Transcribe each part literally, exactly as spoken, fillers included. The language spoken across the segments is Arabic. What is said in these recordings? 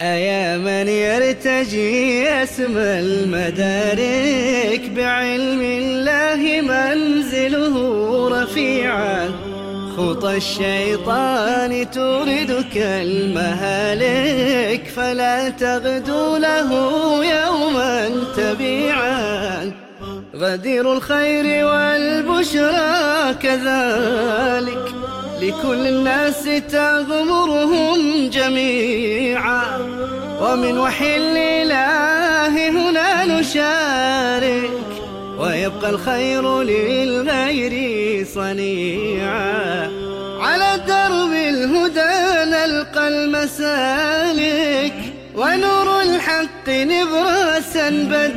أيا من يرتجي اسم المدارك، بعلم الله منزله رفيعا. خطى الشيطان توردك المهالك، فلا تغدو له يوما تبيعا. غدير الخير والبشرى كذلك، لكل الناس تغمرهم جميعا. ومن وحي الإله هنا نشارك، ويبقى الخير للغير صنيعا. على درب الهدى نلقى المسالك، ونور الحق نبراسا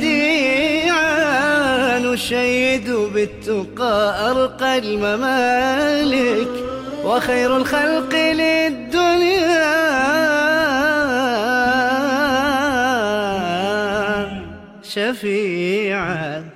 بديعا. نشيد بالتقى أرقى الممالك، وخير الخلق للدنيا شفيعا.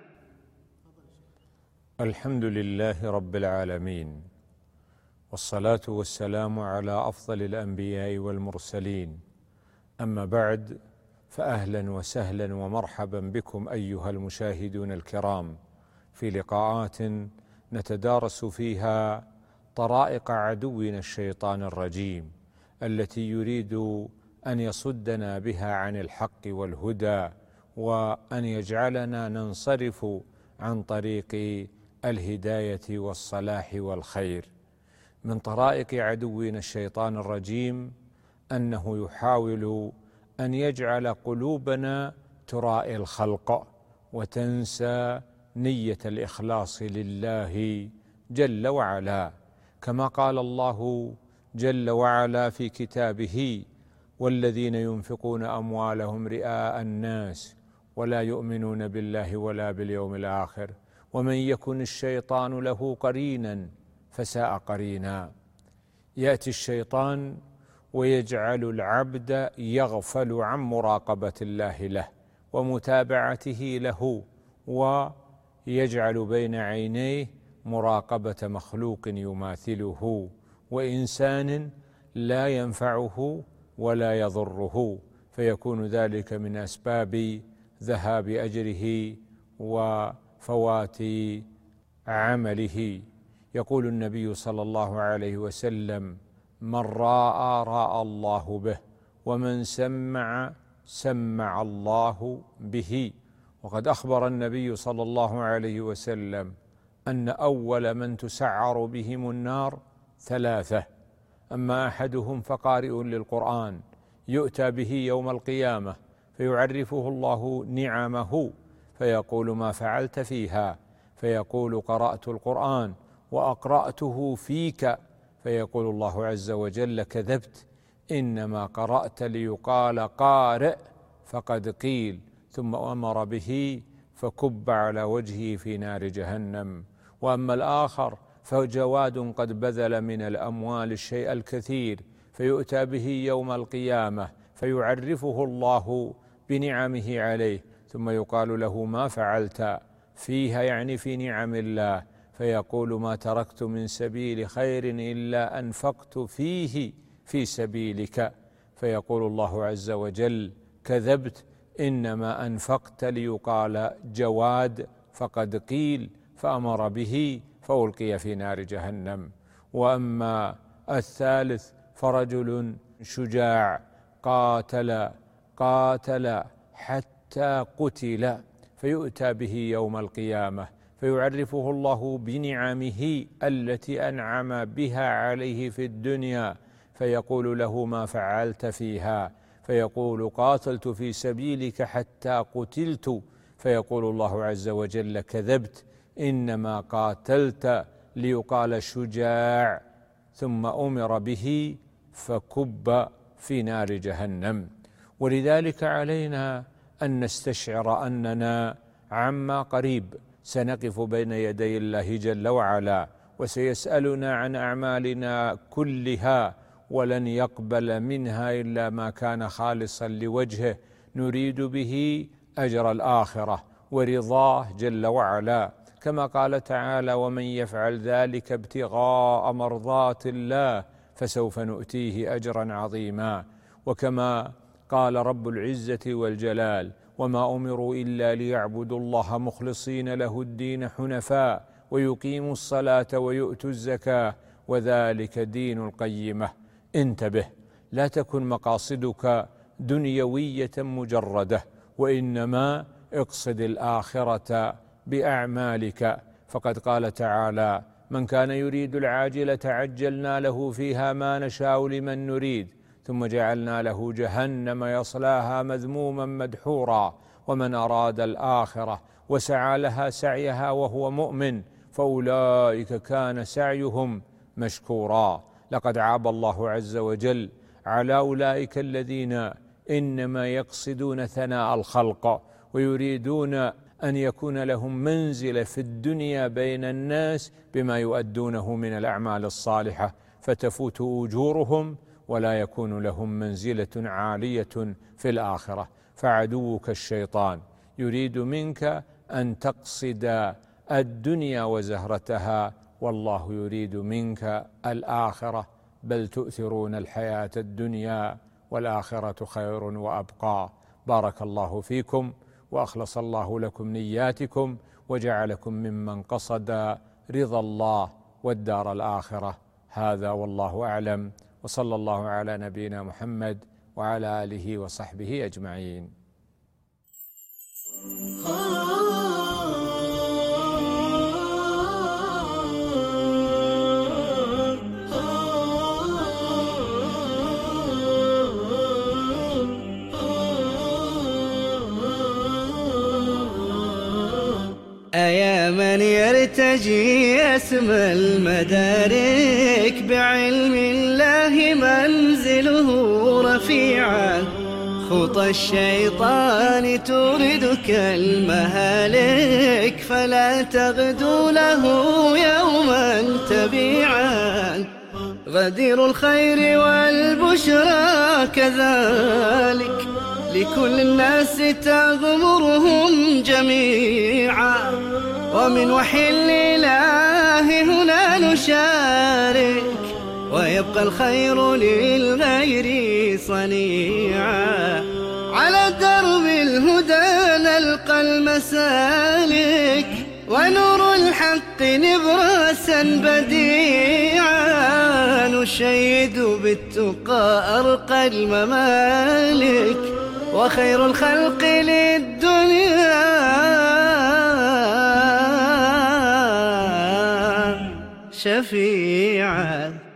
الحمد لله رب العالمين، والصلاة والسلام على أفضل الأنبياء والمرسلين. أما بعد، فأهلا وسهلا ومرحبا بكم أيها المشاهدون الكرام في لقاءات نتدارس فيها طرائق عدونا الشيطان الرجيم، التي يريد أن يصدنا بها عن الحق والهدى، وأن يجعلنا ننصرف عن طريق الهداية والصلاح والخير. من طرائق عدونا الشيطان الرجيم أنه يحاول أن يجعل قلوبنا ترائي الخلق، وتنسى نية الإخلاص لله جل وعلا، كما قال الله جل وعلا في كتابه: والذين ينفقون أموالهم رئاء الناس ولا يؤمنون بالله ولا باليوم الآخر ومن يكن الشيطان له قرينا فساء قرينا. يأتي الشيطان ويجعل العبد يغفل عن مراقبة الله له ومتابعته له، ويجعل بين عينيه مراقبة مخلوق يماثله، وإنسان لا ينفعه ولا يضره، فيكون ذلك من أسباب ذهاب أجره وفوات عمله. يقول النبي صلى الله عليه وسلم: من راى راى الله به، ومن سمع سمع الله به. وقد أخبر النبي صلى الله عليه وسلم أن أول من تسعر بهم النار ثلاثة: أما أحدهم فقارئ للقرآن يؤتى به يوم القيامة فيعرفه الله نعمه فيقول: ما فعلت فيها؟ فيقول: قرأت القرآن وأقرأته فيك. فيقول الله عز وجل: كذبت، إنما قرأت ليقال قارئ فقد قيل. ثم أمر به فكب على وجهه في نار جهنم. وأما الآخر فجواد قد بذل من الأموال الشيء الكثير، فيؤتى به يوم القيامة فيعرفه الله بنعمه عليه، ثم يقال له: ما فعلت فيها؟ يعني في نعم الله. فيقول: ما تركت من سبيل خير إلا أنفقت فيه في سبيلك. فيقول الله عز وجل: كذبت، إنما أنفقت ليقال جواد فقد قيل. فأمر به فألقي في نار جهنم. وأما الثالث فرجل شجاع قاتل قاتل حتى قتل، فيؤتى به يوم القيامة فيعرفه الله بنعمه التي أنعم بها عليه في الدنيا، فيقول له: ما فعلت فيها؟ فيقول: قاتلت في سبيلك حتى قتلت. فيقول الله عز وجل: كذبت، إنما قاتلت ليقال شجاع. ثم أمر به فكب في نار جهنم. ولذلك علينا أن نستشعر أننا عما قريب سنقف بين يدي الله جل وعلا، وسيسألنا عن أعمالنا كلها، ولن يقبل منها إلا ما كان خالصا لوجهه، نريد به أجر الآخرة ورضاه جل وعلا، كما قال تعالى: ومن يفعل ذلك ابتغاء مرضات الله فسوف نؤتيه أجرا عظيما. وكما قال رب العزة والجلال: وما أمروا إلا ليعبدوا الله مخلصين له الدين حنفاء ويقيموا الصلاة ويؤتوا الزكاة وذلك دين القيمة. انتبه، لا تكن مقاصدك دنيوية مجردة، وإنما اقصد الآخرة بأعمالك، فقد قال تعالى: من كان يريد العاجلة عجلنا له فيها ما نشاء لمن نريد ثم جعلنا له جهنم يصلاها مذموما مدحورا ومن أراد الآخرة وسعى لها سعيها وهو مؤمن فأولئك كان سعيهم مشكورا. لقد عاب الله عز وجل على أولئك الذين إنما يقصدون ثناء الخلق ويريدون أن يكون لهم منزلة في الدنيا بين الناس بما يؤدونه من الأعمال الصالحة، فتفوت أجورهم ولا يكون لهم منزلة عالية في الآخرة. فعدوك الشيطان يريد منك أن تقصد الدنيا وزهرتها، والله يريد منك الآخرة، بل تؤثرون الحياة الدنيا والآخرة خير وأبقى. بارك الله فيكم وأخلص الله لكم نياتكم وجعلكم ممن قصد رضا الله والدار الآخرة. هذا والله أعلم، وصلى الله على نبينا محمد وعلى آله وصحبه أجمعين. أيا من يرتجي اسم المدارك بعلم الله منزله رفيعا، خطى الشيطان توردك المهالك فلا تغدو له يوما تبيعا. غدير الخير والبشرى كذلك لكل الناس تغمرهم جميعا، ومن وحي الإله هنا نشارك ويبقى الخير للغير صنيعا. على درب الهدى نلقى المسالك ونور الحق نبراسا بديعا، نشيد بالتقى أرقى الممالك وخير الخلق للدنيا شفيعا.